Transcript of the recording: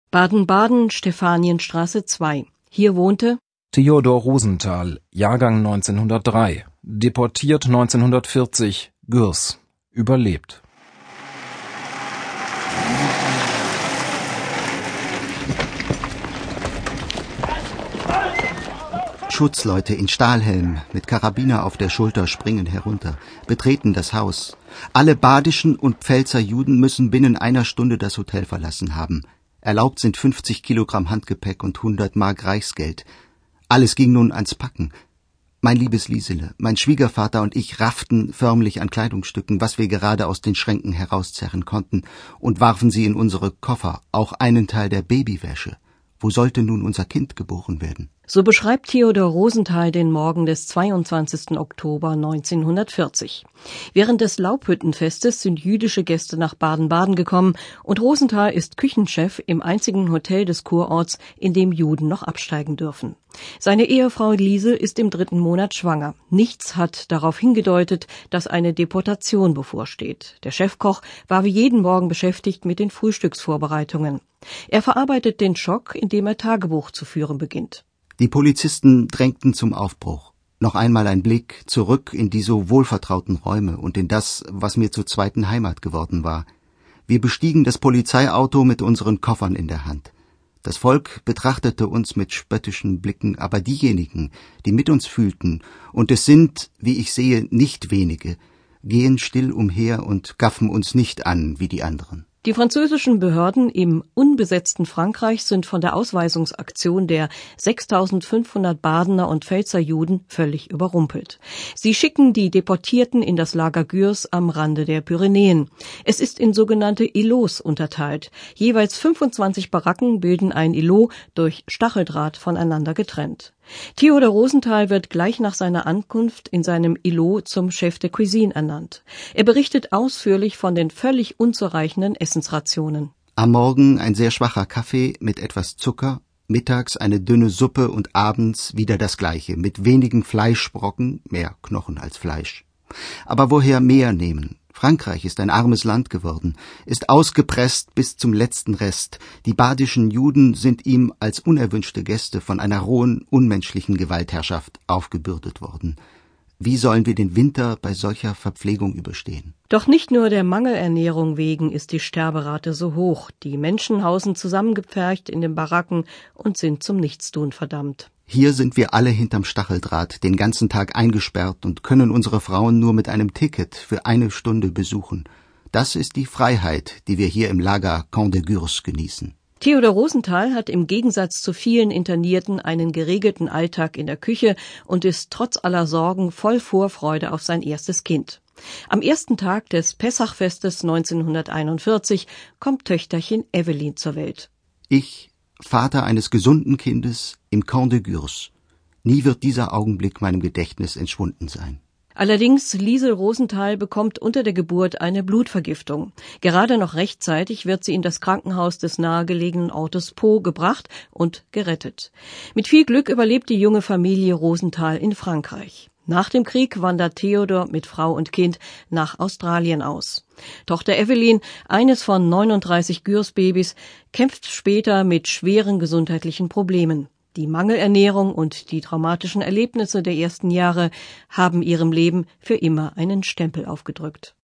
Baden-Baden, Stephanienstraße 2. Hier wohnte Theodor Rosenthal, Jahrgang 1903, deportiert 1940, Gürs, überlebt. Schutzleute in Stahlhelm mit Karabiner auf der Schulter springen herunter, betreten das Haus. Alle badischen und Pfälzer Juden müssen binnen einer Stunde das Hotel verlassen haben. Erlaubt sind 50 Kilogramm Handgepäck und 100 Mark Reichsgeld. Alles ging nun ans Packen. Mein liebes Liesele, mein Schwiegervater und ich rafften förmlich an Kleidungsstücken, was wir gerade aus den Schränken herauszerren konnten, und warfen sie in unsere Koffer, auch einen Teil der Babywäsche. Wo sollte nun unser Kind geboren werden? So beschreibt Theodor Rosenthal den Morgen des 22. Oktober 1940. Während des Laubhüttenfestes sind jüdische Gäste nach Baden-Baden gekommen und Rosenthal ist Küchenchef im einzigen Hotel des Kurorts, in dem Juden noch absteigen dürfen. Seine Ehefrau Liesel ist im 3. Monat schwanger. Nichts hat darauf hingedeutet, dass eine Deportation bevorsteht. Der Chefkoch war wie jeden Morgen beschäftigt mit den Frühstücksvorbereitungen. Er verarbeitet den Schock, indem er Tagebuch zu führen beginnt. Die Polizisten drängten zum Aufbruch. Noch einmal ein Blick zurück in die so wohlvertrauten Räume und in das, was mir zur zweiten Heimat geworden war. Wir bestiegen das Polizeiauto mit unseren Koffern in der Hand. Das Volk betrachtete uns mit spöttischen Blicken, aber diejenigen, die mit uns fühlten, und es sind, wie ich sehe, nicht wenige, gehen still umher und gaffen uns nicht an wie die anderen. Die französischen Behörden im unbesetzten Frankreich sind von der Ausweisungsaktion der 6.500 Badener und Pfälzer Juden völlig überrumpelt. Sie schicken die Deportierten in das Lager Gürs am Rande der Pyrenäen. Es ist in sogenannte Îlots unterteilt. Jeweils 25 Baracken bilden ein Îlot, durch Stacheldraht voneinander getrennt. Theodor Rosenthal wird gleich nach seiner Ankunft in seinem Îlot zum Chef de Cuisine ernannt. Er berichtet ausführlich von den völlig unzureichenden Essensrationen. Am Morgen ein sehr schwacher Kaffee mit etwas Zucker, mittags eine dünne Suppe und abends wieder das Gleiche, mit wenigen Fleischbrocken, mehr Knochen als Fleisch. Aber woher mehr nehmen? Frankreich ist ein armes Land geworden, ist ausgepresst bis zum letzten Rest. Die badischen Juden sind ihm als unerwünschte Gäste von einer rohen, unmenschlichen Gewaltherrschaft aufgebürdet worden. Wie sollen wir den Winter bei solcher Verpflegung überstehen? Doch nicht nur der Mangelernährung wegen ist die Sterberate so hoch. Die Menschen hausen zusammengepfercht in den Baracken und sind zum Nichtstun verdammt. Hier sind wir alle hinterm Stacheldraht, den ganzen Tag eingesperrt und können unsere Frauen nur mit einem Ticket für 1 Stunde besuchen. Das ist die Freiheit, die wir hier im Lager Camp de Gürs genießen. Theodor Rosenthal hat im Gegensatz zu vielen Internierten einen geregelten Alltag in der Küche und ist trotz aller Sorgen voll Vorfreude auf sein erstes Kind. Am ersten Tag des Pessachfestes 1941 kommt Töchterchen Evelyn zur Welt. Ich, Vater eines gesunden Kindes im Camp de Gürs. Nie wird dieser Augenblick meinem Gedächtnis entschwunden sein. Allerdings, Liesel Rosenthal bekommt unter der Geburt eine Blutvergiftung. Gerade noch rechtzeitig wird sie in das Krankenhaus des nahegelegenen Ortes Pau gebracht und gerettet. Mit viel Glück überlebt die junge Familie Rosenthal in Frankreich. Nach dem Krieg wandert Theodor mit Frau und Kind nach Australien aus. Tochter Evelyn, eines von 39 Gürs-Babys, kämpft später mit schweren gesundheitlichen Problemen. Die Mangelernährung und die traumatischen Erlebnisse der ersten Jahre haben ihrem Leben für immer einen Stempel aufgedrückt.